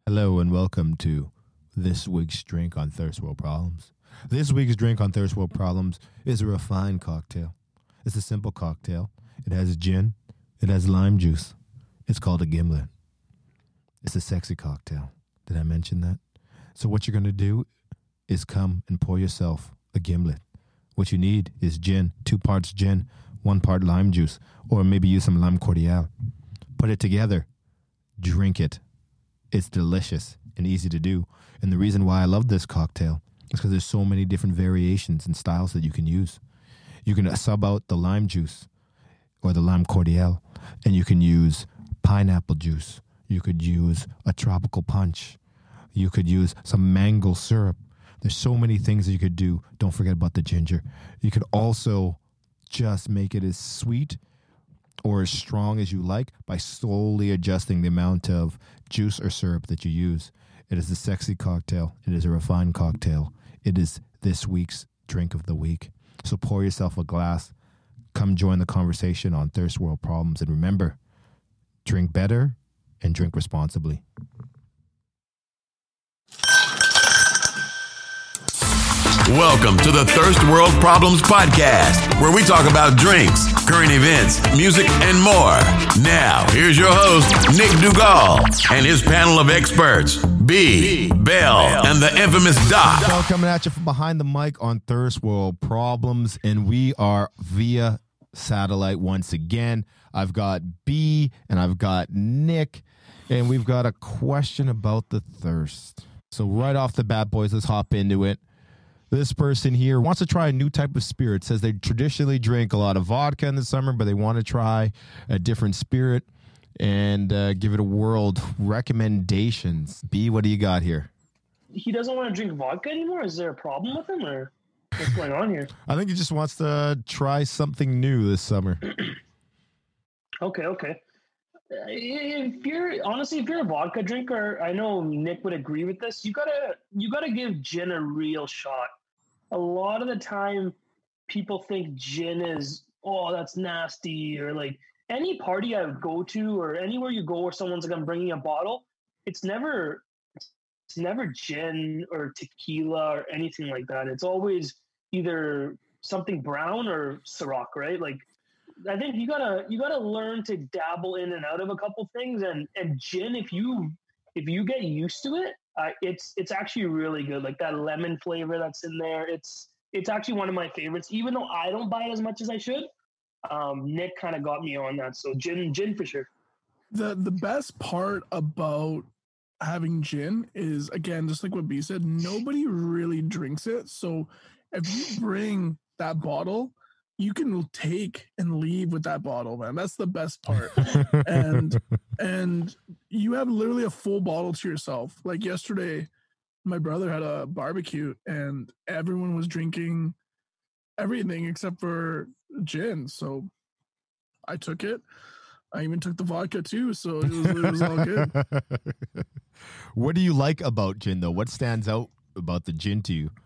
Hello and welcome to this week's drink on Thirst World Problems. This week's drink on Thirst World Problems is a refined cocktail. It's a simple cocktail. It has gin. It has lime juice. It's called a gimlet. It's a sexy cocktail. Did I mention that? So what you're going to do is come and pour yourself a gimlet. What you need is gin, 2 parts gin, 1 part lime juice, or maybe use some lime cordial. Put it together. Drink it. It's delicious and easy to do. And the reason why I love this cocktail is because there's so many different variations and styles that you can use. You can sub out the lime juice or the lime cordial, and you can use pineapple juice. You could use a tropical punch. You could use some mango syrup. There's so many things that you could do. Don't forget about the ginger. You could also just make it as sweet or as strong as you like by slowly adjusting the amount of juice or syrup that you use. It is a sexy cocktail. It is a refined cocktail. It is this week's drink of the week. So pour yourself a glass. Come join the conversation on Thirst World Problems. And remember, drink better and drink responsibly. Welcome to the Thirst World Problems Podcast, where we talk about drinks, current events, music, and more. Now, here's your host, Nick Dugal, and his panel of experts, B, Bell, and the infamous Doc. Bell coming at you from behind the mic on Thirst World Problems, and we are via satellite once again. I've got B, and I've got Nick, and we've got a question about the thirst. So right off the bat, boys, let's hop into it. This person here wants to try a new type of spirit. Says they traditionally drink a lot of vodka in the summer, but they want to try a different spirit and give it a whirl. Recommendations. B, what do you got here? He doesn't want to drink vodka anymore? Is there a problem with him, or what's going on here? I think he just wants to try something new this summer. Okay. If you're a vodka drinker, I know Nick would agree with this. You gotta give gin a real shot. A lot of the time, people think gin is, oh, that's nasty, or like any party I would go to, or anywhere you go where someone's like, I'm bringing a bottle. It's never gin or tequila or anything like that. It's always either something brown or Ciroc, right? Like, I think you gotta learn to dabble in and out of a couple things, and gin, if you get used to it, it's actually really good. Like that lemon flavor that's in there, it's actually one of my favorites. Even though I don't buy it as much as I should, Nick kind of got me on that. So gin for sure. The best part about having gin is, again, just like what B said, nobody really drinks it. So if you bring that bottle, you can take and leave with that bottle, man. That's the best part. and you have literally a full bottle to yourself. Like yesterday, my brother had a barbecue and everyone was drinking everything except for gin. So I took it. I even took the vodka too. So it was all good. What do you like about gin though? What stands out about the gin to you?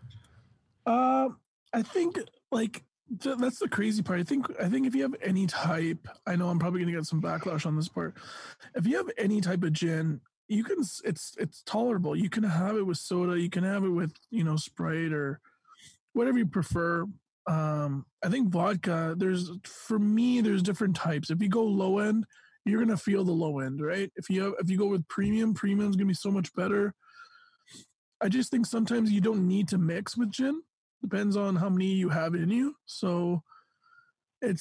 I think like, that's the crazy part. I think if you have any type, I know I'm probably going to get some backlash on this part. If you have any type of gin, you can, it's tolerable. You can have it with soda. You can have it with, Sprite or whatever you prefer. I think vodka, there's different types. If you go low end, you're going to feel the low end, right? If you go with premium's going to be so much better. I just think sometimes you don't need to mix with gin. Depends on how many you have in you. So I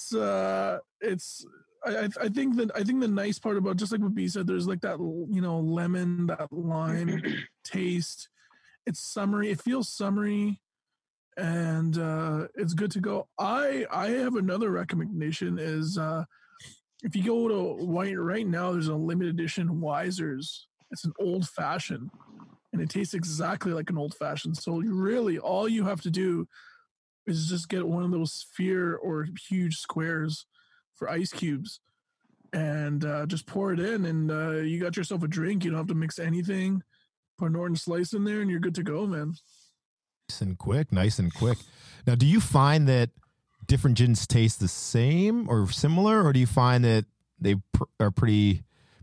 think the nice part about, just like what B said, there's like that, lemon, that lime taste. It's summery. It feels summery, and it's good to go. I have another recommendation is if you go to White right now, there's a limited edition Wiser's. It's an old fashioned. And it tastes exactly like an old fashioned. So really all you have to do is just get one of those sphere or huge squares for ice cubes and just pour it in, and you got yourself a drink. You don't have to mix anything. Put an orange slice in there and you're good to go, man. Nice and quick. Now, do you find that different gins taste the same or similar, or do you find that they are pretty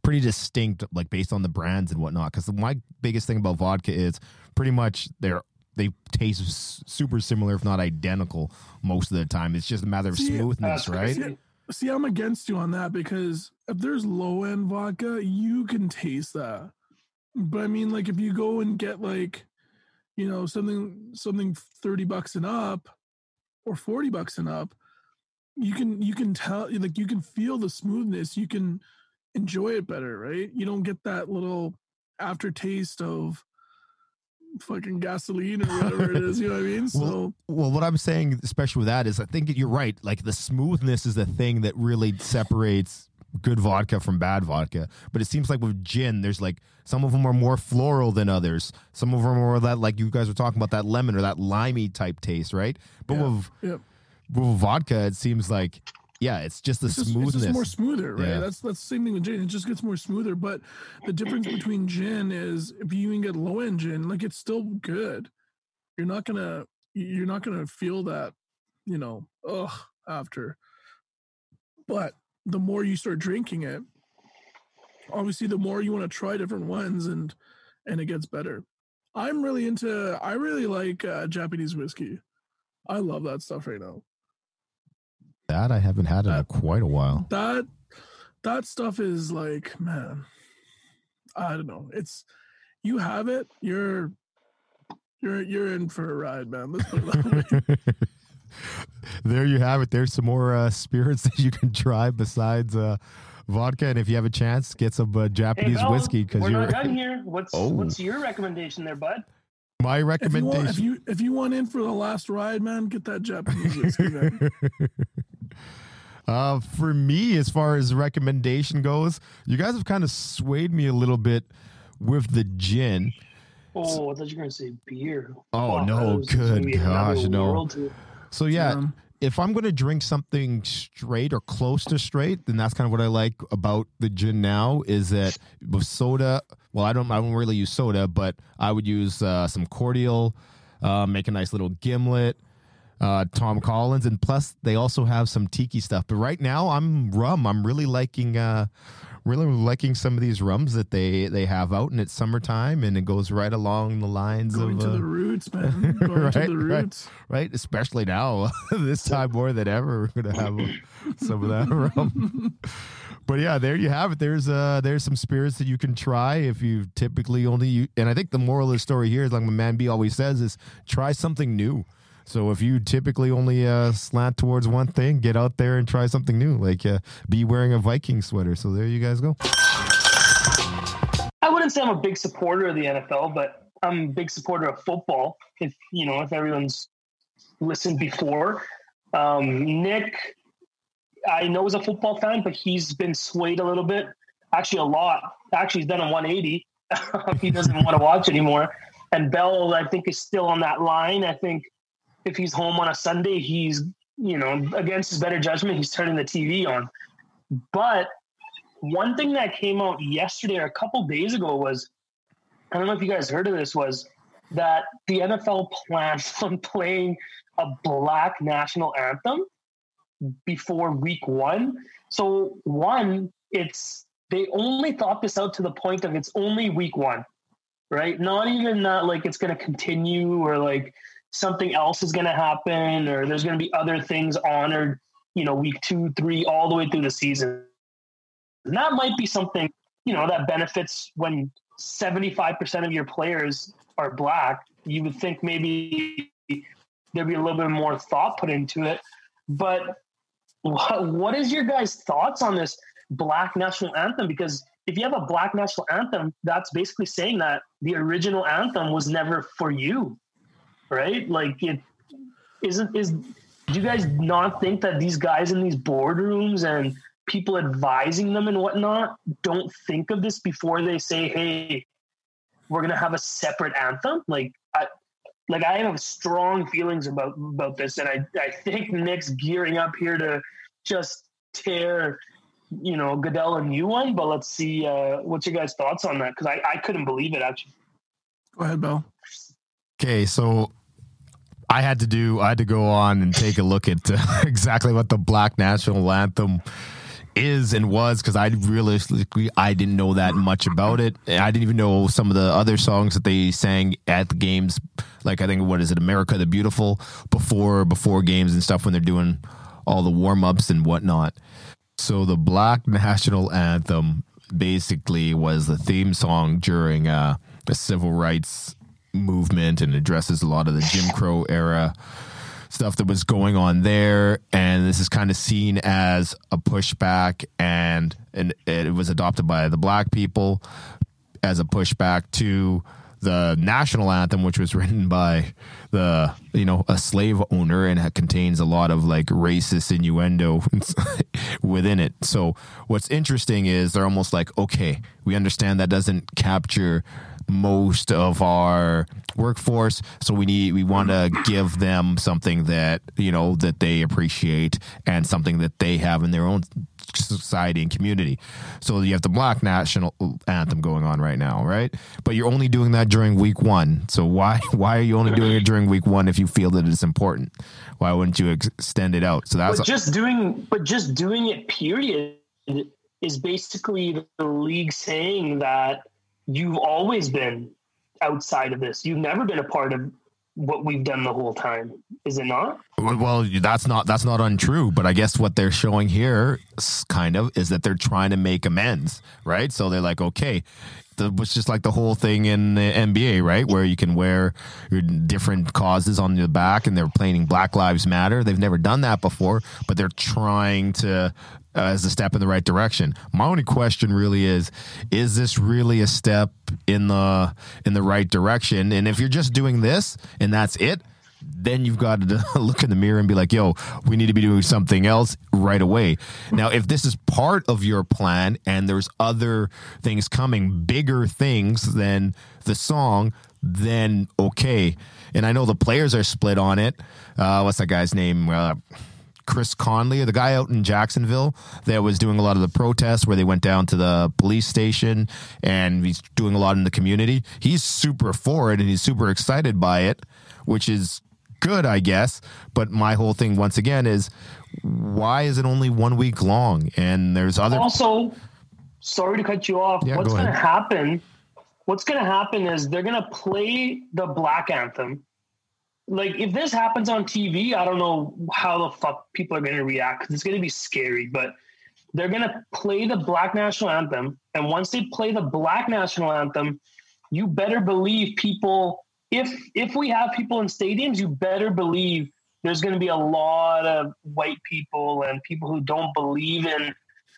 pretty distinct, like based on the brands and whatnot. Because my biggest thing about vodka is pretty much they taste super similar, if not identical, most of the time. It's just a matter of smoothness, right? See, I'm against you on that because if there's low end vodka, you can taste that. But I mean, like if you go and get like, you know, something $30 and up or $40 and up, you can tell, like you can feel the smoothness. You can enjoy it better, right? You don't get that little aftertaste of fucking gasoline or whatever it is, you know what I mean? So well, what I'm saying, especially with that, is I think you're right. Like the smoothness is the thing that really separates good vodka from bad vodka. But it seems like with gin, there's like some of them are more floral than others. Some of them are more that, like you guys were talking about, that lemon or that limey type taste, right? But with vodka, it seems like it's just the smoothness. It's just more smoother, right? Yeah. That's the same thing with gin. It just gets more smoother. But the difference between gin is if you even get low end gin, like it's still good. You're not gonna feel that, you know, after. But the more you start drinking it, obviously the more you want to try different ones and it gets better. I really like Japanese whiskey. I love that stuff right now. That I haven't had in quite a while. That stuff is like, man, I don't know. It's, you have it, you're in for a ride, man. Let's put it that way. There you have it. There's some more spirits that you can try besides vodka, and if you have a chance, get some Japanese whiskey, because we're not done here. What's your recommendation there, bud? My recommendation, if you want in for the last ride, man, get that Japanese whiskey, man. For me, as far as recommendation goes, you guys have kind of swayed me a little bit with the gin. Oh, I thought you were going to say beer. Oh, no, good gosh, no. So if I'm going to drink something straight or close to straight, then that's kind of what I like about the gin now, is that with soda, well, I don't really use soda, but I would use some cordial, make a nice little gimlet, Tom Collins, and plus they also have some tiki stuff. But right now I'm really liking some of these rums that they have out, and it's summertime, and it goes right along the lines going to the roots, man. Going to the roots. Right. Especially now, this time more than ever, we're gonna have some of that rum. But yeah, there you have it. There's some spirits that you can try if you typically only and I think the moral of the story here is, like my man B always says, is try something new. So if you typically only slant towards one thing, get out there and try something new, like be wearing a Viking sweater. So there you guys go. I wouldn't say I'm a big supporter of the NFL, but I'm a big supporter of football. If everyone's listened before, Nick, I know is a football fan, but he's been swayed a little bit, actually a lot. Actually, he's done a 180. He doesn't want to watch anymore. And Bell, I think, is still on that line. I think if he's home on a Sunday, he's, against his better judgment, he's turning the TV on. But one thing that came out yesterday or a couple days ago was, I don't know if you guys heard of this, was that the NFL plans on playing a black national anthem before week 1. So they only thought this out to the point of it's only week 1, right? Not even that like it's going to continue or like something else is going to happen or there's going to be other things honored, week 2, 3, all the way through the season. And that might be something, that benefits when 75% of your players are black. You would think maybe there'd be a little bit more thought put into it. But what is your guys' thoughts on this black national anthem? Because if you have a black national anthem, that's basically saying that the original anthem was never for you, right? Like do you guys not think that these guys in these boardrooms and people advising them and whatnot don't think of this before they say, hey, we're going to have a separate anthem? I have strong feelings about this. And I think Nick's gearing up here to just tear, Goodell a new one, but let's see what's your guys' thoughts on that? Because I couldn't believe it, actually. Go ahead, Bill. Okay, so I had to go on and take a look at exactly what the black national anthem is and was, because I didn't know that much about it. I didn't even know some of the other songs that they sang at the games. Like, I think, what is it, America the Beautiful, before games and stuff, when they're doing all the warm-ups and whatnot. So the Black National Anthem basically was the theme song during the civil rights movement, and addresses a lot of the Jim Crow era stuff that was going on there. And this is kind of seen as a pushback, and it was adopted by the black people as a pushback to the national anthem, which was written by a slave owner, and it contains a lot of like racist innuendo within it. So what's interesting is they're almost like, okay, we understand that doesn't capture most of our workforce, so we want to give them something that that they appreciate, and something that they have in their own society and community. So you have the Black National Anthem going on right now, right? But you're only doing that during week 1. So why are you only doing it during week 1 if you feel that it's important? Why wouldn't you extend it out? So that's just doing it, period, is basically the league saying that you've always been outside of this. You've never been a part of what we've done the whole time. Is it not? Well, that's not untrue, but I guess what they're showing here kind of is that they're trying to make amends, right? So they're like, okay, it's just like the whole thing in the NBA, right? Where you can wear your different causes on your back, and they're playing Black Lives Matter. They've never done that before, but they're trying to as a step in the right direction. My only question really is this really a step in the right direction? And if you're just doing this and that's it, then you've got to look in the mirror and be like, yo, we need to be doing something else right away. Now, if this is part of your plan and there's other things coming, bigger things than the song, then okay. And I know the players are split on it. What's that guy's name? Chris Conley, the guy out in Jacksonville that was doing a lot of the protests, where they went down to the police station, and he's doing a lot in the community. He's super for it, and he's super excited by it, which is good, I guess. But my whole thing, once again, is why is it only 1 week long? And there's other... Also, sorry to cut you off. Yeah, what's going to happen? What's going to happen is they're going to play the Black Anthem. Like, if this happens on TV, I don't know how the fuck people are going to react, because it's going to be scary. But they're going to play the Black National Anthem. And once they play the Black National Anthem, you better believe people, if we have people in stadiums, you better believe there's going to be a lot of white people and people who don't believe in,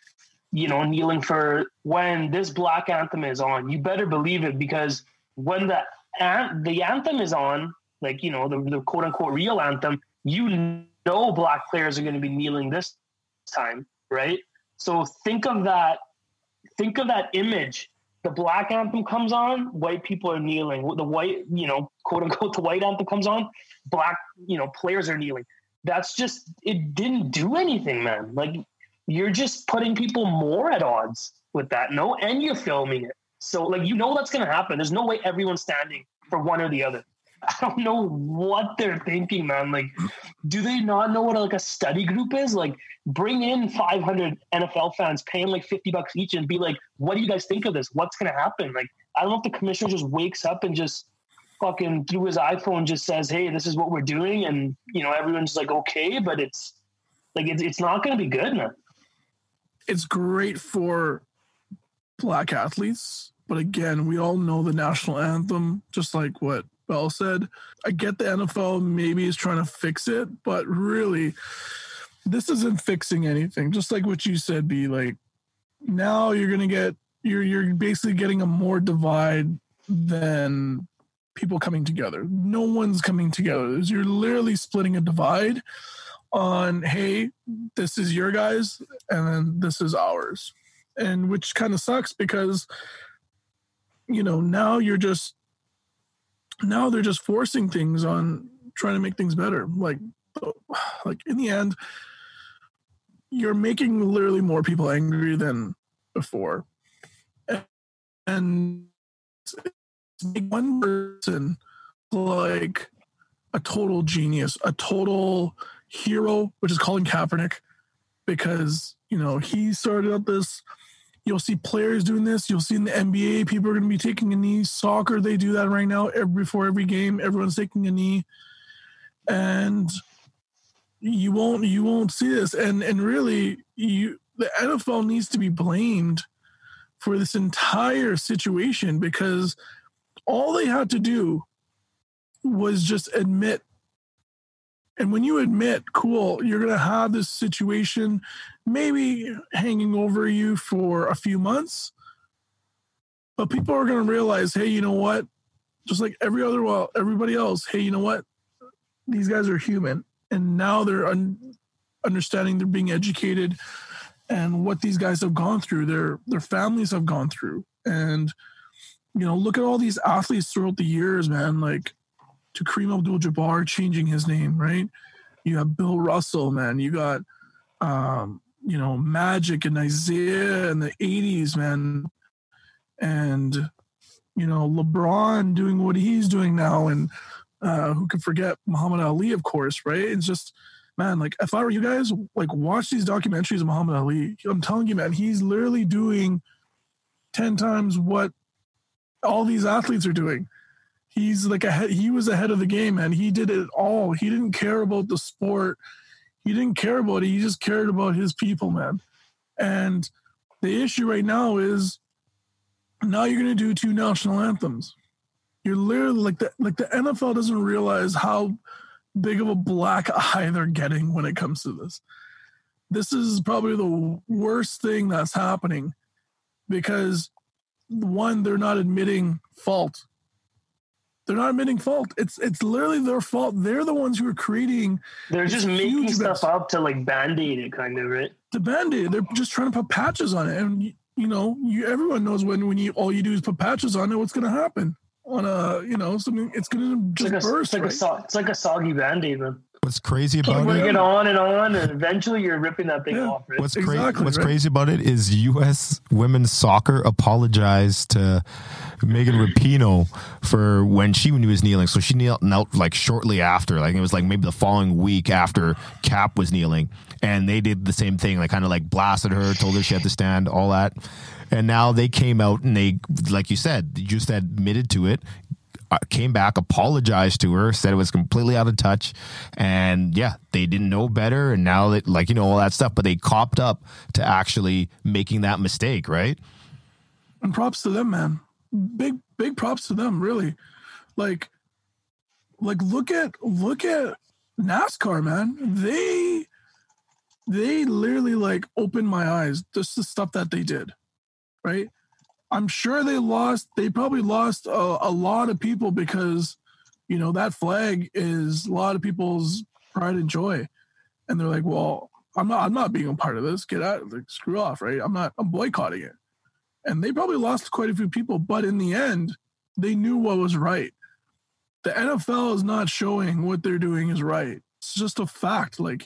kneeling for when this Black Anthem is on. You better believe it, because when the anthem is on, like, the quote unquote real anthem, black players are going to be kneeling this time, right? So think of that image. The Black Anthem comes on, white people are kneeling. The white, quote unquote, the white anthem comes on, black, players are kneeling. That's just, it didn't do anything, man. Like, you're just putting people more at odds with that. No, and you're filming it. So, like, that's going to happen. There's no way everyone's standing for one or the other. I don't know what they're thinking, man. Like, do they not know what a study group is? Like, bring in 500 NFL fans, pay them like $50 each, and be like, what do you guys think of this? What's going to happen? Like, I don't know if the commissioner just wakes up and just fucking through his iPhone just says, hey, this is what we're doing. And, everyone's like, okay, but it's like, it's not going to be good, man. It's great for black athletes. But again, we all know the national anthem, just like what Bell said. I get the NFL maybe is trying to fix it, but really, this isn't fixing anything. Just like what you said, B. Like, now you're basically getting a more divide than people coming together. No one's coming together. You're literally splitting a divide on, hey, this is your guys, and then this is ours. And which kind of sucks, because, now they're just forcing things on trying to make things better. Like in the end, you're making literally more people angry than before. And one person like a total genius, a total hero, which is Colin Kaepernick, because, he started out this. You'll see players doing this. You'll see in the NBA, people are going to be taking a knee. Soccer, they do that right now. Before every game, everyone's taking a knee. And you won't see this. And really, the NFL needs to be blamed for this entire situation, because all they had to do was just admit. And when you admit, cool, you're going to have this situation maybe hanging over you for a few months, but people are going to realize, hey, you know what? Just like everybody else, hey, you know what? These guys are human. And now they're understanding, they're being educated, and what these guys have gone through, their families have gone through. And, look at all these athletes throughout the years, man, like, to Kareem Abdul-Jabbar changing his name, right? You have Bill Russell, man. You got, Magic and Isaiah in the 80s, man. And, LeBron doing what he's doing now. And who could forget Muhammad Ali, of course, right? It's just, man, like, if I were you guys, like, watch these documentaries of Muhammad Ali. I'm telling you, man, he's literally doing 10 times what all these athletes are doing. He's like he was ahead of the game, man. He did it all. He didn't care about the sport. He didn't care about it. He just cared about his people, man. And the issue right now is now you're going to do 2 national anthems. You're literally the NFL doesn't realize how big of a black eye they're getting when it comes to this. This is probably the worst thing that's happening, because one, they're not admitting fault. They're not admitting fault. It's literally their fault. They're the ones who are creating. They're just making stuff up to like band-aid it, kind of, right? To band-aid, they're just trying to put patches on it, and everyone knows when all you do is put patches on it, what's going to happen on something. It's going to just burst. It's like a soggy band-aid, man. What's crazy about Bring it on, and eventually you're ripping that thing off. Right? What's crazy about it is U.S. women's soccer apologized to Megan Rapinoe for when she was kneeling. So she knelt like shortly after, like it was like maybe the following week after Cap was kneeling, and they did the same thing, like kind of like blasted her, told her she had to stand, all that. And now they came out and they, like you said, just admitted to it. Came back, apologized to her, said it was completely out of touch, and yeah, they didn't know better, and now that all that stuff, but they copped up to actually making that mistake, right? And props to them, man. Big props to them, really. Like look at NASCAR, man. They literally like opened my eyes. Just the stuff that they did, right? I'm sure they probably lost a lot of people, because, that flag is a lot of people's pride and joy. And they're like, well, I'm not being a part of this. Get out, like, screw off, right? I'm boycotting it. And they probably lost quite a few people, but in the end, they knew what was right. The NFL is not showing what they're doing is right. It's just a fact. Like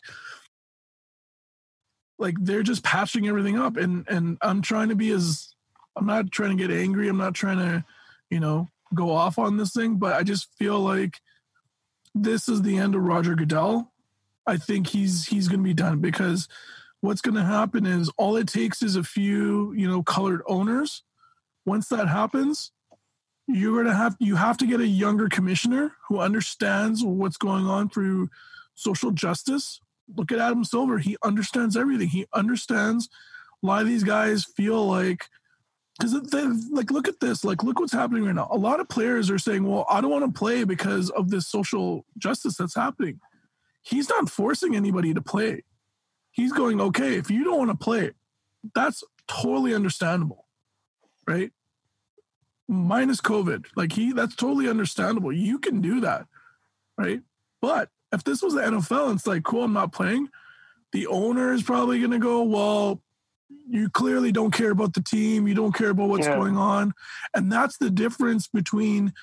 they're just patching everything up. And I'm not trying to get angry. I'm not trying to, go off on this thing, but I just feel like this is the end of Roger Goodell. I think he's going to be done, because what's going to happen is all it takes is a few, colored owners. Once that happens, you have to get a younger commissioner who understands what's going on through social justice. Look at Adam Silver. He understands everything. He understands why these guys feel like, because look at this, look what's happening right now. A lot of players are saying, well, I don't want to play because of this social justice that's happening. He's not forcing anybody to play. He's going, okay, if you don't want to play, that's totally understandable, right? Minus COVID. That's totally understandable. You can do that, right? But if this was the NFL, it's like, cool, I'm not playing. The owner is probably going to go, well, you clearly don't care about the team. You don't care about what's going on. And that's the difference between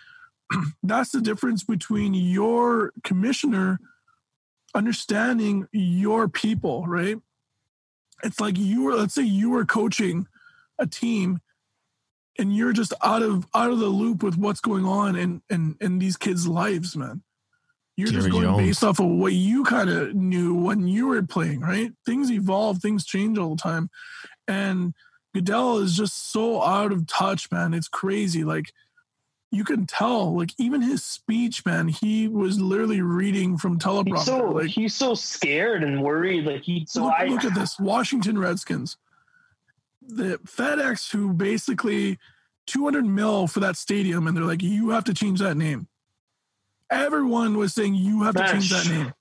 your commissioner understanding your people, right? It's like let's say you were coaching a team and you're just out of the loop with what's going on in these kids' lives, man. You're Jerry just going Jones. based off of what you kind of knew when you were playing, right? Things evolve, things change all the time. And Goodell is just so out of touch, man. It's crazy. Like, you can tell, like, even his speech, man, he was literally reading from teleprompter. He's so scared and worried. Like, look at this. Washington Redskins. The FedEx, who basically $200 million for that stadium, and they're like, you have to change that name. Everyone was saying you have to change that name.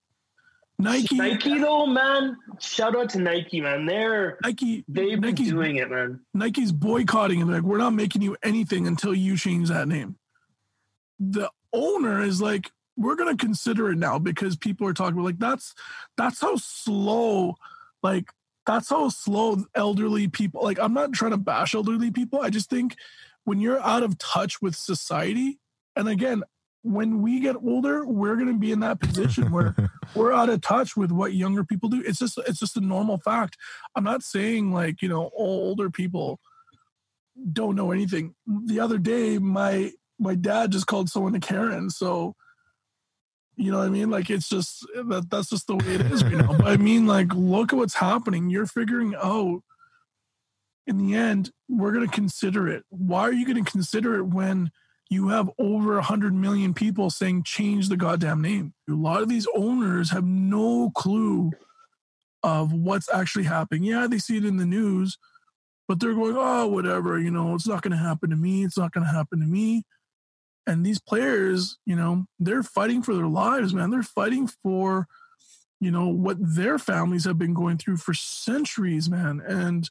Nike though, man. Shout out to Nike, man. They've been doing it, man. Nike's boycotting and like, we're not making you anything until you change that name. The owner is like, we're gonna consider it now because people are talking about, like, that's how slow, like, that's how slow elderly people, like, I'm not trying to bash elderly people. I just think when you're out of touch with society, and again, when we get older, we're going to be in that position where we're out of touch with what younger people do. It's just a normal fact. I'm not saying, like, you know, all older people don't know anything. The other day, my dad just called someone a Karen. So, you know what I mean? Like, it's just, that's just the way it is right now. But I mean, like, look at what's happening. You're figuring out, in the end, we're going to consider it. Why are you going to consider it when you have over 100 million people saying change the goddamn name? A lot of these owners have no clue of what's actually happening. Yeah, they see it in the news, but they're going, oh, whatever, you know, it's not going to happen to me. It's not going to happen to me. And these players, you know, they're fighting for their lives, man. They're fighting for, you know, what their families have been going through for centuries, man.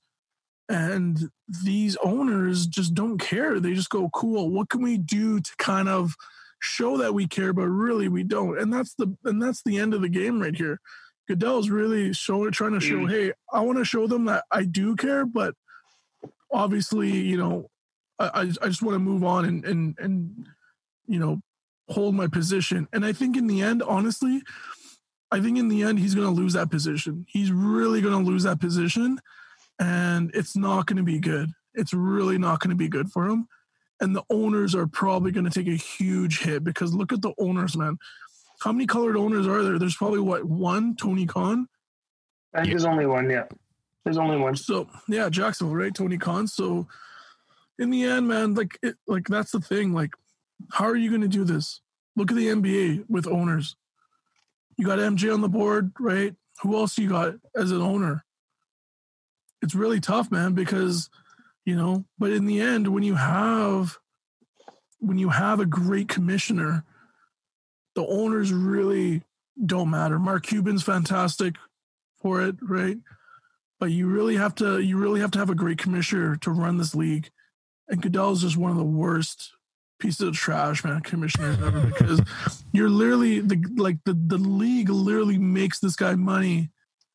And these owners just don't care. They just go, cool, what can we do to kind of show that we care, but really we don't. And that's the end of the game right here. Goodell's really trying to show, hey, I want to show them that I do care, but obviously, you know, I just want to move on and you know, hold my position. And I think in the end, honestly, he's going to lose that position. He's really going to lose that position. And it's not going to be good. It's really not going to be good for him. And the owners are probably going to take a huge hit because look at the owners, man. How many colored owners are there? There's probably, one? Tony Khan? I think there's only one, yeah. There's only one. So, yeah, Jacksonville, right? Tony Khan. So, in the end, man, like that's the thing. Like, how are you going to do this? Look at the NBA with owners. You got MJ on the board, right? Who else you got as an owner? It's really tough, man, because, you know, but in the end, when you have a great commissioner, the owners really don't matter. Mark Cuban's fantastic for it, right? But you really have to have a great commissioner to run this league. And Goodell is just one of the worst pieces of trash, man, commissioners ever, because you're literally the league literally makes this guy money,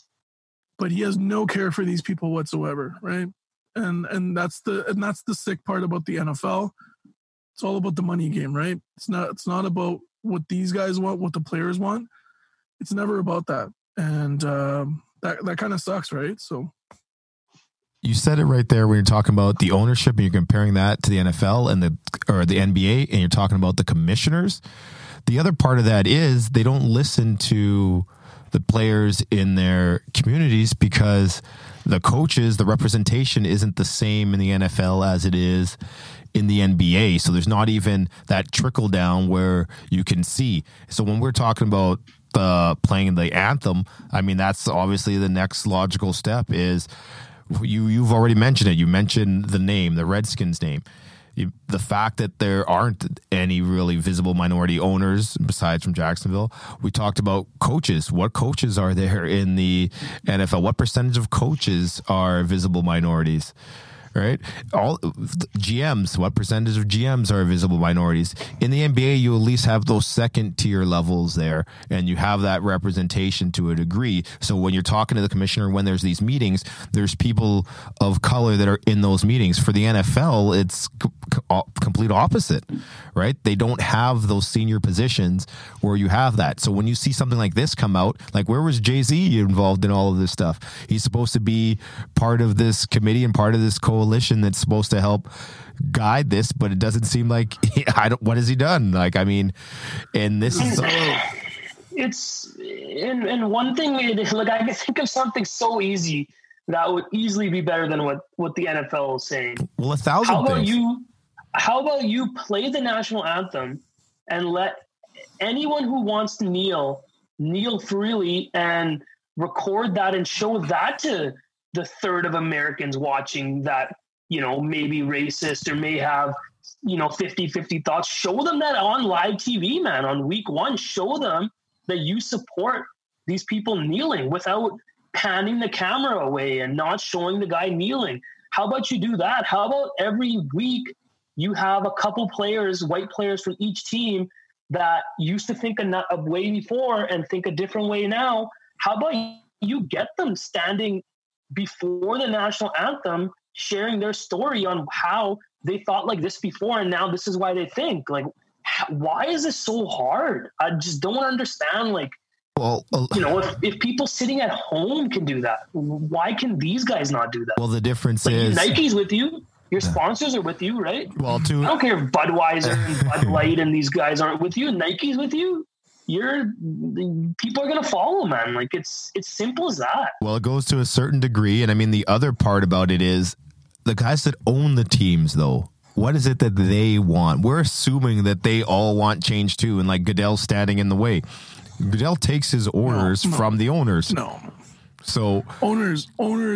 but he has no care for these people whatsoever, right? And that's the sick part about the NFL. It's all about the money game, right? It's not about what these guys want, what the players want. It's never about that. And that kind of sucks, right? So you said it right there when you're talking about the ownership and you're comparing that to the NFL and the NBA, and you're talking about the commissioners. The other part of that is they don't listen to the players in their communities because the coaches, the representation isn't the same in the NFL as it is in the NBA. So there's not even that trickle down where you can see. So when we're talking about playing the anthem, I mean, that's obviously the next logical step is you've already mentioned it. You mentioned the name, the Redskins name. The fact that there aren't any really visible minority owners besides from Jacksonville. We talked about coaches. What coaches are there in the NFL? What percentage of coaches are visible minorities? Right? All GMs, what percentage of GMs are visible minorities? In the NBA, you at least have those second tier levels there, and you have that representation to a degree. So when you're talking to the commissioner, when there's these meetings, there's people of color that are in those meetings. For the NFL, it's complete opposite, right? They don't have those senior positions where you have that. So when you see something like this come out, like where was Jay-Z involved in all of this stuff? He's supposed to be part of this committee and part of this coalition that's supposed to help guide this, but it doesn't seem like what has he done? Like, I mean, and this is It's and one thing, like I can think of something so easy that would easily be better than what the NFL is saying. Well, 1,000 things. How about you play the national anthem and let anyone who wants to kneel freely and record that and show that to the third of Americans watching that, may be racist or may have, 50-50 thoughts. Show them that on live TV, man, on week 1. Show them that you support these people kneeling without panning the camera away and not showing the guy kneeling. How about you do that? How about every week you have a couple players, white players from each team that used to think a way before and think a different way now? How about you get them standing before the national anthem, sharing their story on how they thought like this before and now this is why they think? Like, why is this so hard? I just don't understand. Like, well, if people sitting at home can do that, why can these guys not do that? Well, the difference is Nike's with you. Your sponsors are with you, right? Well, I don't care if Budweiser and Bud Light and these guys aren't with you. Nike's with you. People are going to follow, man. Like it's simple as that. Well, it goes to a certain degree. And I mean, the other part about it is the guys that own the teams, though. What is it that they want? We're assuming that they all want change too. And like Goodell's standing in the way. Goodell takes his orders from the owners. No. So owners,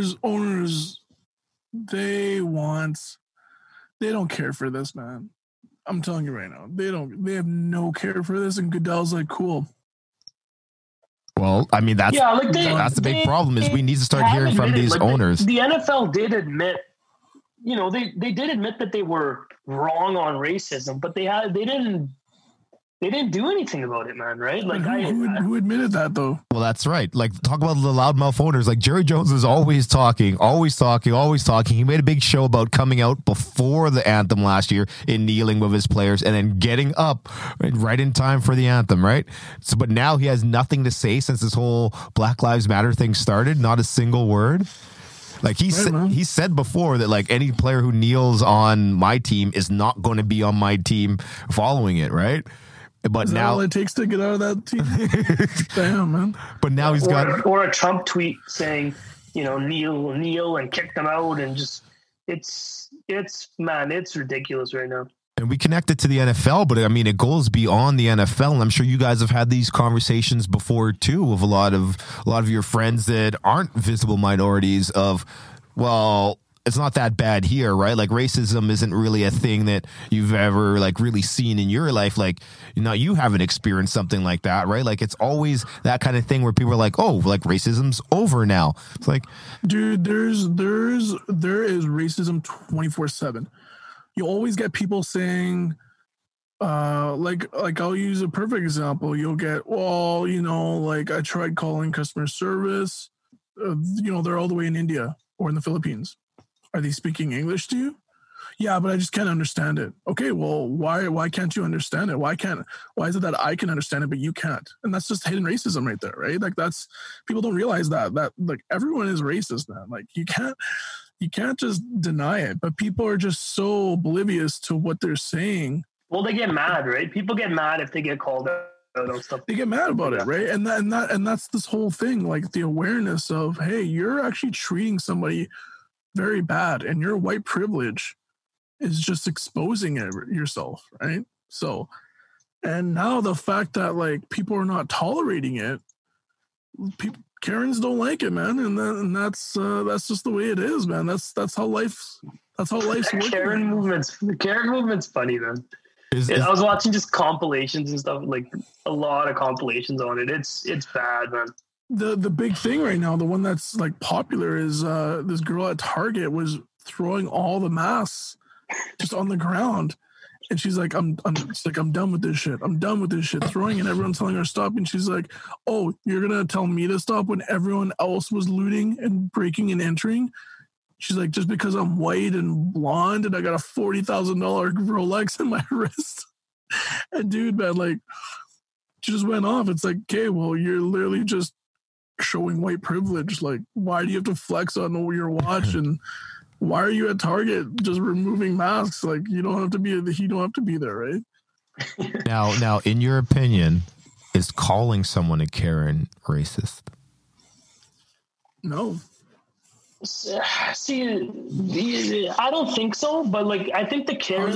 they don't care for this, man. I'm telling you right now. They have no care for this. And Goodell's like, cool. Well, I mean, that's the big problem is we need to start hearing from these owners. The NFL did admit, they did admit that they were wrong on racism, but they didn't do anything about it, man. Right? Like, who admitted that though? Well, that's right. Like, talk about the loudmouth owners. Like Jerry Jones is always talking. He made a big show about coming out before the anthem last year and kneeling with his players, and then getting up right in time for the anthem. Right. So, but now he has nothing to say since this whole Black Lives Matter thing started. Not a single word. Like he said before that like any player who kneels on my team is not going to be on my team following it. Right. But now all it takes to get out of that team. Damn, man. But now he's got And we connect it to the NFL, but I mean, it goes beyond the NFL. And I'm sure you guys have had these conversations before too, with a lot of your friends that aren't visible minorities. Of, well, it's not that bad here, right? Like racism isn't really a thing that you've ever like really seen in your life. Like, you haven't experienced something like that, right? Like it's always that kind of thing where people are like, oh, like racism's over now. It's like, dude, there is racism 24/7. You always get people saying, like I'll use a perfect example. You'll get, well, like I tried calling customer service. They're all the way in India or in the Philippines. Are they speaking English to you? Yeah, but I just can't understand it. Okay, well, why can't you understand it? Why is it that I can understand it but you can't? And that's just hidden racism right there, right? Like that's, people don't realize that like everyone is racist, man. Like you can't just deny it, but people are just so oblivious to what they're saying. Well, they get mad, right? People get mad if they get called out on stuff. They get mad about it, right? And that's this whole thing, like the awareness of, hey, you're actually treating somebody very bad, and your white privilege is just exposing it yourself, right? So, and now the fact that like people are not tolerating it, Karens don't like it, man, and that's just the way it is, man. That's how life's working. The Karen movement's funny, man. I was watching just compilations and stuff, like a lot of compilations on it. It's bad, man. The big thing right now, the one that's like popular, is this girl at Target was throwing all the masks just on the ground, and she's like, I'm done with this shit. I'm done with this shit. Throwing, and everyone's telling her to stop, and she's like, oh, you're gonna tell me to stop when everyone else was looting and breaking and entering? She's like, just because I'm white and blonde and I got a $40,000 Rolex in my wrist. And dude, man, like, she just went off. It's like, okay, well, you're literally just showing white privilege. Like, why do you have to flex on your watch? And why are you at Target just removing masks? Like, you don't have to be there, right? Now, in your opinion, is calling someone a Karen racist? No. See, I don't think so, but like I think the Karen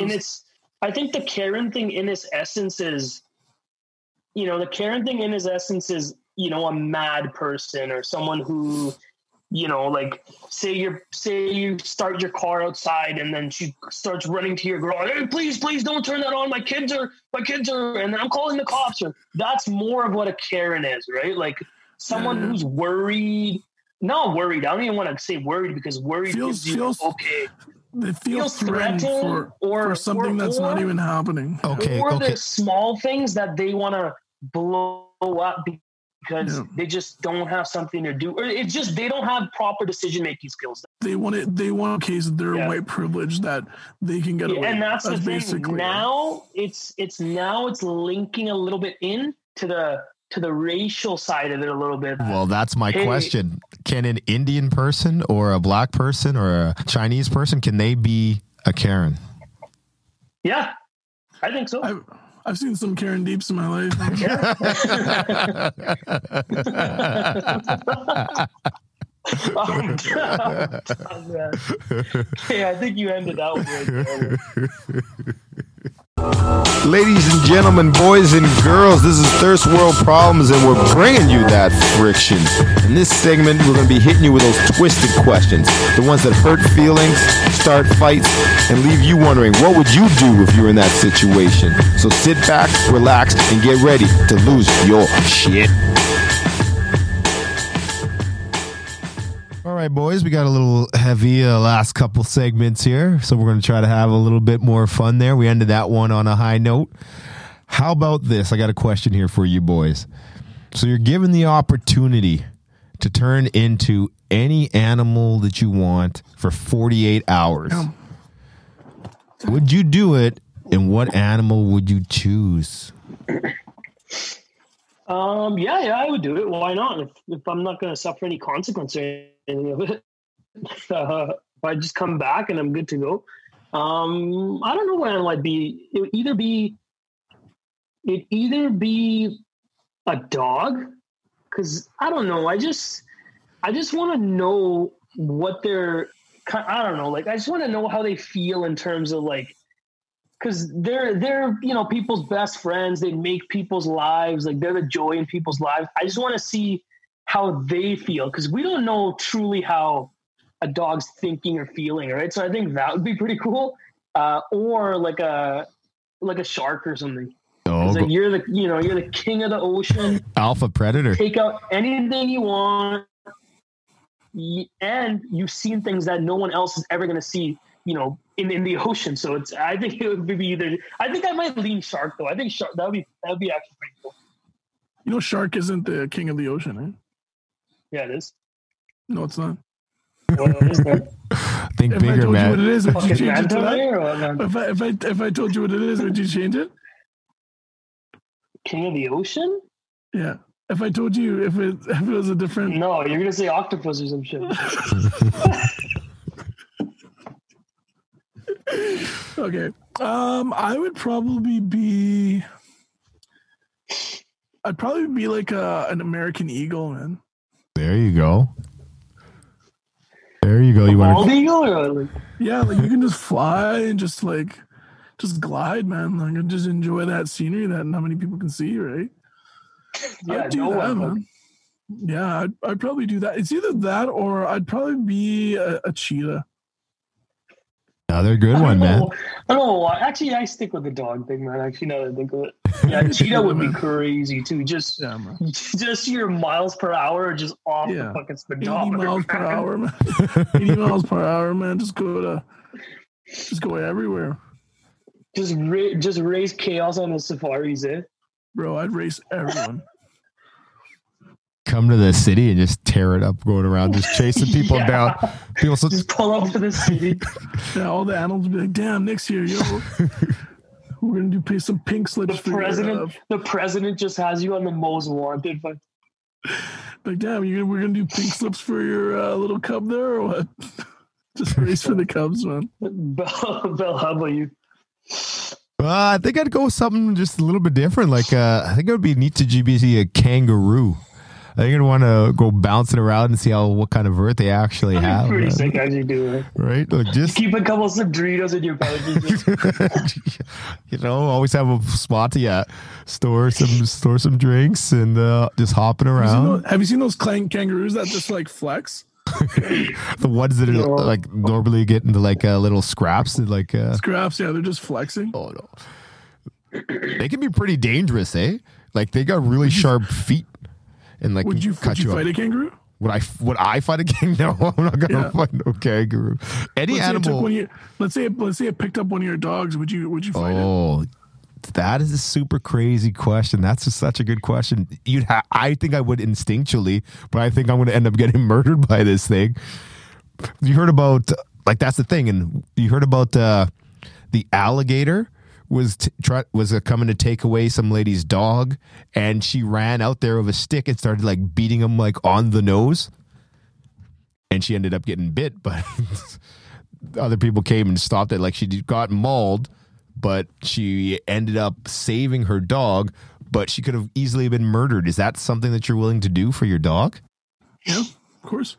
thing in its essence is, the Karen thing in its essence is, a mad person or someone who, like say you start your car outside and then she starts running to your garage. Hey, please don't turn that on. My kids are, and I'm calling the cops. Or that's more of what a Karen is, right? Like someone who's worried. Not worried. I don't even want to say worried because worried feels okay. It feels threatened for something that's not even happening. Okay. The small things that they want to blow up because they just don't have something to do, or it's just they don't have proper decision making skills. They want a case of their white privilege that they can get away. And that's the thing. Now it's linking a little bit in to the racial side of it a little bit. Well, that's my question. Can an Indian person or a black person or a Chinese person, can they be a Karen? Yeah, I think so. I've seen some Karen Deeps in my life. Hey, I think you ended that one. Ladies and gentlemen, boys and girls, this is Thirst World Problems, and we're bringing you that friction. In this segment, we're going to be hitting you with those twisted questions, the ones that hurt feelings, start fights, and leave you wondering, what would you do if you were in that situation? So sit back, relax, and get ready to lose your shit. All right, boys, we got a little heavy last couple segments here, so we're going to try to have a little bit more fun there. We ended that one on a high note. How about this? I got a question here for you boys. So you're given the opportunity to turn into any animal that you want for 48 hours. Would you do it, and what animal would you choose? Yeah, I would do it. Why not? If I'm not going to suffer any consequence or anything of it, if I just come back and I'm good to go. I don't know what I'd be. It'd either be a dog, because I don't know. I just want to know what they're. I don't know. Like I just want to know how they feel in terms of like. Because they're people's best friends. They make people's lives, like they're the joy in people's lives. I just want to see how they feel, because we don't know truly how a dog's thinking or feeling, right? So I think that would be pretty cool. Or like a shark or something. Oh, like you're the king of the ocean. Alpha predator. Take out anything you want, and you've seen things that no one else is ever going to see. In the ocean. So I think it would be either. I think I might lean shark though. I think shark that would be actually pretty cool. Shark isn't the king of the ocean, eh? Yeah, it is. No, it's not. What is that? Think if bigger, I told man. you what it is, would you change it to that? If I told you what it is, would you change it? King of the ocean? Yeah. If I told you if it was a different. No, you're gonna say octopus or some shit. Okay. I would probably be. I'd probably be like an American eagle, man. There you go. You bald eagle, or like? Yeah, like you can just fly and just glide, man. Like and just enjoy that scenery that not many people can see, right? Yeah, I'd do that, man. Yeah, I'd probably do that. It's either that or I'd probably be a cheetah. Another good one, man. I don't know. Actually, I stick with the dog thing, man. Actually, now that I think of it, yeah, cheetah would be crazy too. Just your miles per hour, are just off the fucking speedometer. 80 miles per hour, man. 80 miles per hour, man. Just go everywhere. Just raise chaos on the safaris, eh? Bro, I'd race everyone. Come to the city and just tear it up, going around, just chasing people down. People just pull up to the city. Yeah, all the animals would be like, "Damn, next year, yo, we're gonna play some pink slips." The president just has you on the most wanted. But like, damn, we're gonna do pink slips for your little cub there, or what? Just race for the Cubs, man. Bell, how about you? I think I'd go with something just a little bit different. Like, I think it would be neat to be a kangaroo. I think I'd want to go bouncing around and see what kind of vert they actually have. Pretty sick as you do it. Right? Like just Keep a couple some Doritos in your pouches. you know, always have a spot to store some drinks and just hopping around. Have you seen those kangaroos that just like flex? The ones that are like normally get into like little scraps and like Scraps, yeah, they're just flexing. oh no, they can be pretty dangerous, eh? Like they got really sharp feet and like Would you cut fight up. a kangaroo? Would I fight a kangaroo? No, I'm not gonna fight no kangaroo. Any animal. Let's say it picked up one of your dogs. Would you fight it? Oh, that is a super crazy question. That's just such a good question. I think I would instinctually, but I think I'm going to end up getting murdered by this thing. You heard about that's the thing, and you heard about the alligator was coming to take away some lady's dog, and she ran out there with a stick and started like beating him like on the nose, and she ended up getting bit. But other people came and stopped it. Like she got mauled. But she ended up saving her dog, but she could have easily been murdered. Is that something that you're willing to do for your dog? Yeah, of course.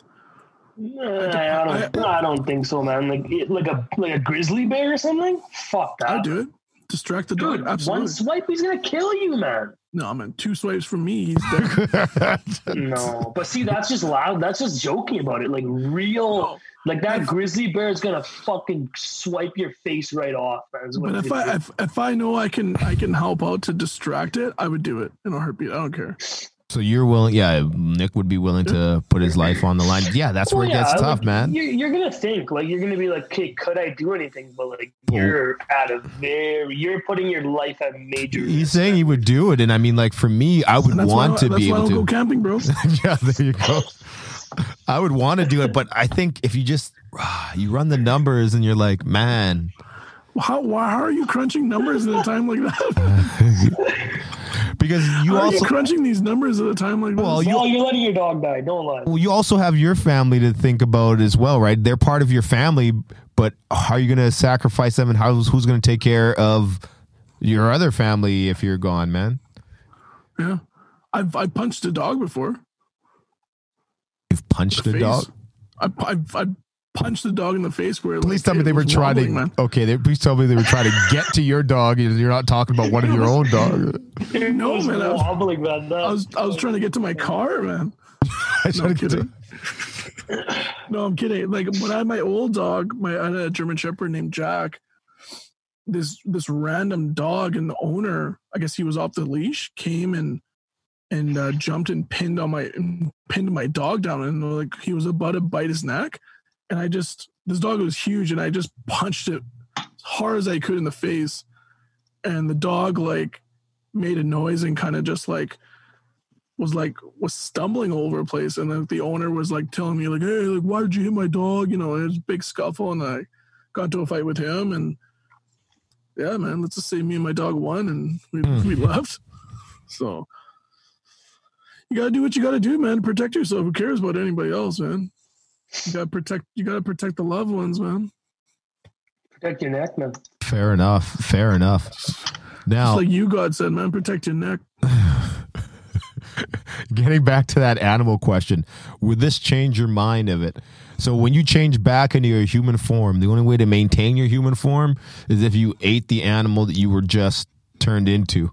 I don't think so, man. Like a grizzly bear or something. Fuck that. I'd do it. Distract the dog. Dude, Absolutely. one swipe, he's gonna kill you, man. No, man. 2 swipes from me, he's dead. No, but see, that's just loud. That's just joking about it. Like real, like that grizzly bear is gonna fucking swipe your face right off, man. But if I know I can help out to distract it, I would do it in a heartbeat. I don't care. So you're willing? Yeah, Nick would be willing to put his life on the line. Yeah, that's where it gets tough, man. You're gonna think like you're gonna be like, okay, could I do anything? But like you're putting your life at major. He's saying he would do it, and I mean, like for me, I would want to be able to go camping, bro. Yeah, there you go. I would want to do it, but I think if you just you run the numbers and you're like, man, how are you crunching numbers at a time like that? Because you How also are you crunching these numbers at a time like that. Well, you're letting your dog die. Don't lie. Well, you also have your family to think about as well, right? They're part of your family, but how are you going to sacrifice them, and who's going to take care of your other family if you're gone, man? Yeah, I've punched a dog before. You've punched a dog? I punched the dog in the face where. Please tell me they were trying to. Man. Okay, please tell me they were trying to get to your dog. You're not talking about one of your own dogs. No, man. I was trying to get to my car, man. No, I'm kidding. No, I'm kidding. Like when I had my old dog, I had a German Shepherd named Jack. This random dog and the owner, I guess he was off the leash, came and jumped and pinned my dog down, and like he was about to bite his neck. And this dog was huge, and I just punched it as hard as I could in the face. And the dog like made a noise and kind of just was stumbling all over the place. And then the owner was like telling me like, hey, like, why did you hit my dog? You know, it was a big scuffle, and I got into a fight with him. And yeah, man, let's just say me and my dog won, and we left. So you got to do what you got to do, man, to protect yourself. Who cares about anybody else, man? You gotta protect the loved ones, man. Protect your neck, man. Fair enough. Now, just like you, God said, man, protect your neck. Getting back to that animal question, would this change your mind of it? So when you change back into your human form, the only way to maintain your human form is if you ate the animal that you were just turned into.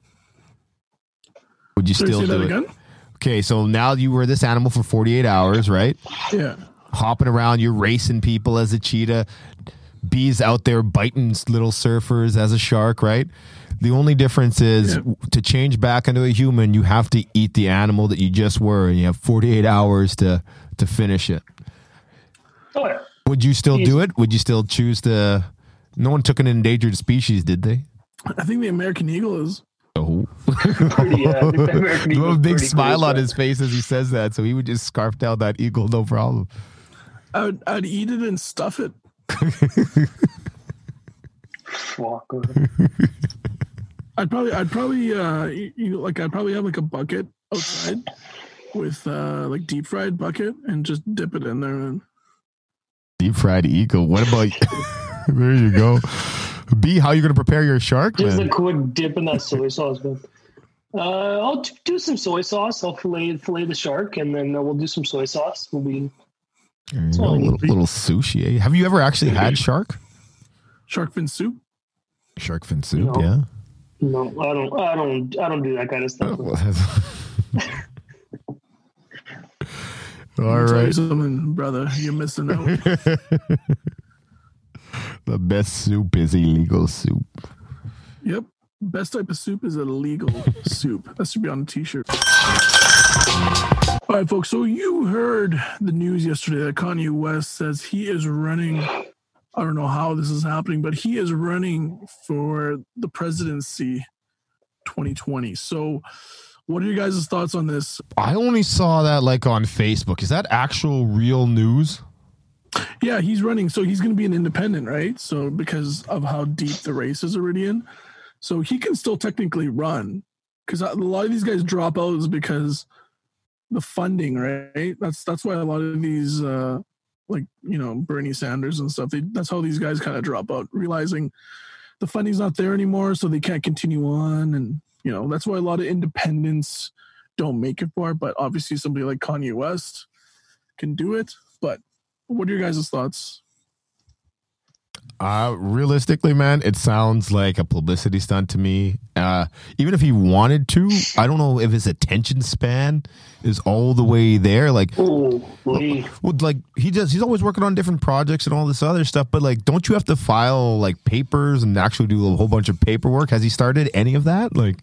Would you still do it? Again? Okay, so now you were this animal for 48 hours, right? Yeah. Hopping around, you're racing people as a cheetah. Bees out there biting little surfers as a shark, right? The only difference is to change back into a human, you have to eat the animal that you just were, and you have 48 hours to finish it. Oh, yeah. Would you still do it? Would you still choose to... No one took an endangered species, did they? I think the American eagle is. Oh. A big smile on his face as he says that, so he would just scarf down that eagle, no problem. I'd eat it and stuff it. Fuck. I'd probably have like a bucket outside with like deep fried bucket and just dip it in there. And deep fried eagle. What about? There you go. B, how are you going to prepare your shark, Just man? a quick dip in that soy sauce, man. I'll do some soy sauce. I'll fillet the shark, and then we'll do some soy sauce. We'll be There you go, little sushi. Eh? Have you ever actually had shark? Shark fin soup. Shark fin soup, No. yeah. no. I don't do that kind of stuff. All Let me tell you right. something, brother. You're missing out. The best soup is illegal soup. Yep. Best type of soup is a legal soup. That should be on a t-shirt. All right, folks. So you heard the news yesterday that Kanye West says he is running. I don't know how this is happening, but he is running for the presidency 2020. So what are your guys' thoughts on this? I only saw that like on Facebook. Is that actual real news? Yeah, he's running. So he's going to be an independent, right? So because of how deep the race is already in. So he can still technically run, because a lot of these guys drop out is because the funding, right? That's why a lot of these, like, you know, Bernie Sanders and stuff, that's how these guys kind of drop out, realizing the funding's not there anymore, so they can't continue on. And, you know, that's why a lot of independents don't make it far. But obviously somebody like Kanye West can do it. But what are your guys' thoughts? Realistically, man, it sounds like a publicity stunt to me. Even if he wanted to, I don't know if his attention span is all the way there. Like, Oh, Lee. well, like he's always working on different projects and all this other stuff. But like, don't you have to file like papers and actually do a whole bunch of paperwork? Has he started any of that? Like,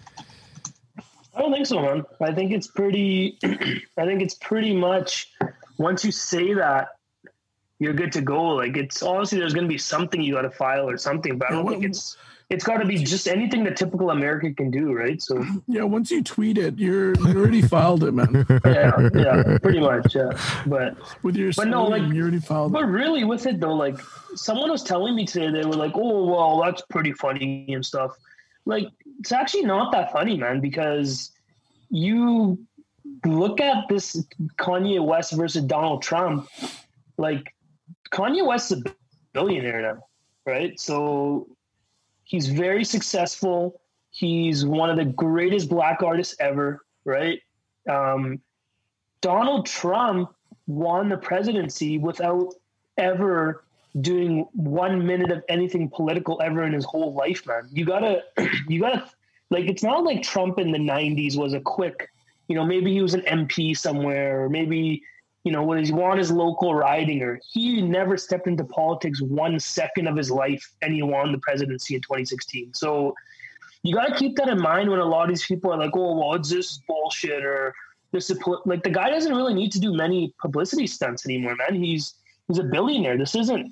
I don't think so, man. I think it's pretty. I think it's pretty much once you say that, you're good to go. Like, it's obviously there's going to be something you got to file or something, but I don't think it's got to be just anything that typical American can do, right? So Yeah, once you tweet it, you already filed it, man. yeah, pretty much, yeah. But With your But no, slogan, like- you already filed but it. really, with it though, like someone was telling me today, they were like, "Oh, well, that's pretty funny and stuff." Like, it's actually not that funny, man, because you look at this Kanye West versus Donald Trump. Like, Kanye West is a billionaire now, right? So he's very successful. He's one of the greatest black artists ever, right? Donald Trump won the presidency without ever doing 1 minute of anything political ever in his whole life, man. You gotta, like, it's not like Trump in the 90s was a quick, you know, maybe he was an MP somewhere, or maybe, you know, when he won his local riding, or he never stepped into politics 1 second of his life, and he won the presidency in 2016. So you got to keep that in mind when a lot of these people are like, "Oh, well, it's this bullshit," or this is like, the guy doesn't really need to do many publicity stunts anymore, man. He's a billionaire. This isn't,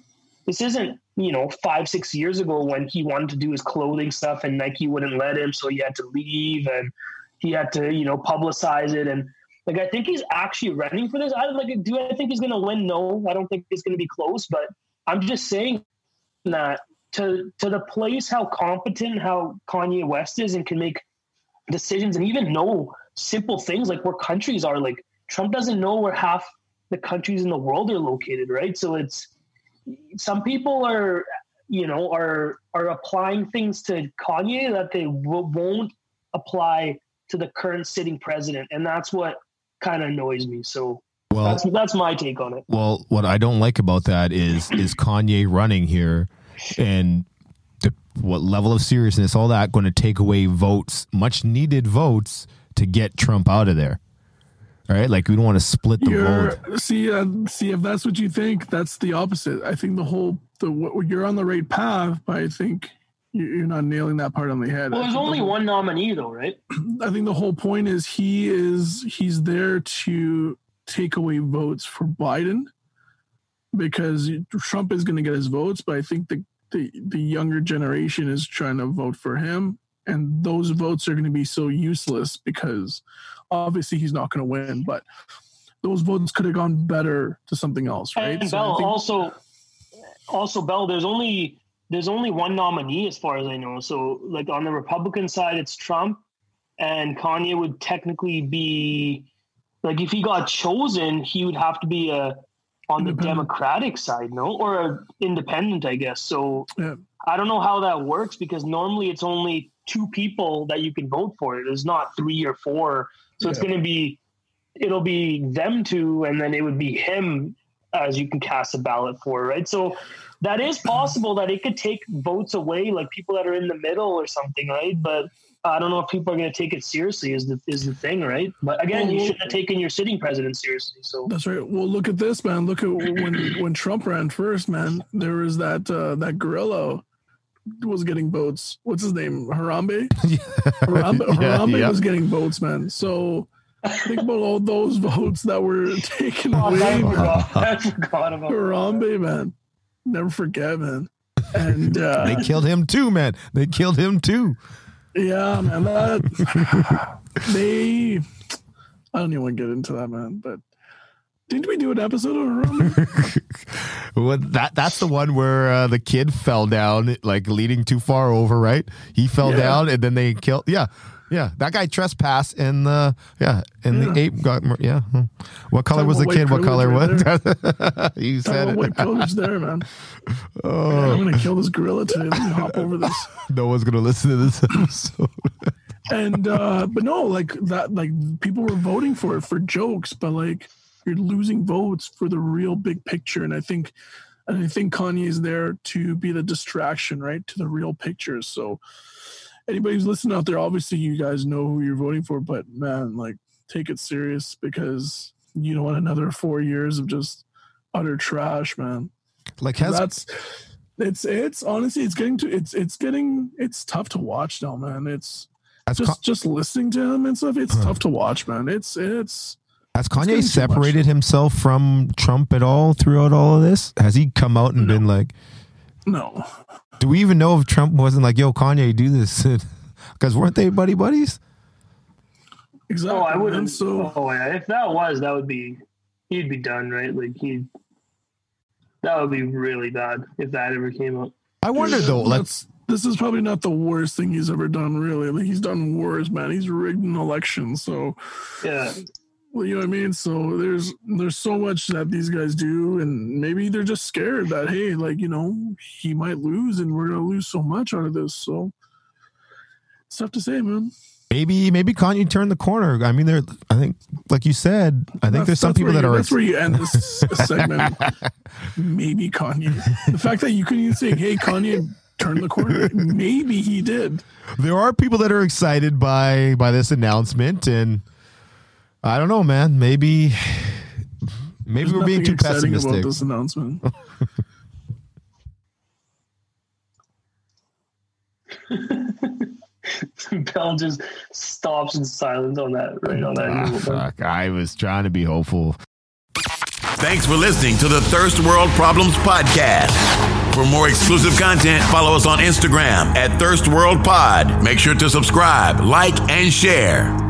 you know, 5-6 years ago when he wanted to do his clothing stuff and Nike wouldn't let him, so he had to leave and he had to, you know, publicize it. And like, I think he's actually running for this. Do I think he's going to win? No, I don't think it's going to be close, but I'm just saying that to the place how competent, how Kanye West is and can make decisions and even know simple things like where countries are. Like, Trump doesn't know where half the countries in the world are located, right? So it's, some people are, you know, are applying things to Kanye that they won't apply to the current sitting president, and that's what kind of annoys me. So well, that's my take on it. well, what I don't like about that is Kanye running here, and what level of seriousness, all that, going to take away votes, much needed votes, to get Trump out of there. All right, like, we don't want to split the vote. See, if that's what you think, that's the opposite. I think you're on the right path, but I think you're not nailing that part on the head. Well, there's only one nominee, though, right? I think the whole point is he's there to take away votes for Biden, because Trump is going to get his votes, but I think the younger generation is trying to vote for him, and those votes are going to be so useless because obviously he's not going to win, but those votes could have gone better to something else, right? And So Bell, I think- also Bell, there's only one nominee as far as I know. So, like, on the Republican side, it's Trump, and Kanye would technically be, like, if he got chosen, he would have to be on the Independent. Democratic side, no, or a independent, I guess. So Yeah. I don't know how that works because normally it's only 2 people that you can vote for. There's not 3 or 4. So it's going to be, it'll be them 2, and then it would be him as you can cast a ballot for, right? So that is possible that it could take votes away, like people that are in the middle or something, right? But I don't know if people are going to take it seriously is the thing, right? But again, you shouldn't have taken your sitting president seriously. So that's right. Well, look at this, man. Look at when Trump ran first, man. There was that gorilla was getting votes. What's his name? Harambe? Harambe was getting votes, man. So think about all those votes that were taken away. I forgot about Harambe, man. Never forget, man. And they killed him too, man. They killed him too. Yeah, man. I don't even want to get into that, man. But didn't we do an episode of Harambe? Well, that's the one where the kid fell down, like leaning too far over, right? He fell down, and then they killed. Yeah, that guy trespassed, and the ape got. Yeah, what color was the kid? What color was? You said it. White privilege there, man. Oh, I'm gonna kill this gorilla today. Let me hop over this. No one's gonna listen to this episode. And but no, like that, like people were voting for it for jokes, but like you're losing votes for the real big picture. And I think Kanye is there to be the distraction, right, to the real picture. So anybody who's listening out there, obviously you guys know who you're voting for, but man, like take it serious because you don't want another 4 years of just utter trash, man. Like it's honestly it's tough to watch now, man. It's just listening to him and stuff. It's tough to watch, man. Has Kanye separated himself from Trump at all throughout all of this? Has he come out and been like, no? Do we even know if Trump wasn't like, yo, Kanye, do this? Because weren't they buddies? Exactly. Oh, I wouldn't. If that was, he'd be done, right? Like that would be really bad if that ever came up. I wonder though, this is probably not the worst thing he's ever done, really. Like he's done worse, man. He's rigged an election, so yeah. Well, you know what I mean? So there's so much that these guys do, and maybe they're just scared that, hey, like, you know, he might lose and we're going to lose so much out of this. So it's tough to say, man. Maybe Kanye turned the corner. I mean, I think, like you said, there's some people that are... That's where you end this segment. Maybe Kanye. The fact that you couldn't even say, hey, Kanye turned the corner. Maybe he did. There are people that are excited by this announcement, and I don't know, man. Maybe we're being too pessimistic about this announcement. Bell just stops in silence on that. Right on that. Fuck, I was trying to be hopeful. Thanks for listening to the Thirst World Problems Podcast. For more exclusive content, follow us on Instagram at Thirst World Pod. Make sure to subscribe, like, and share.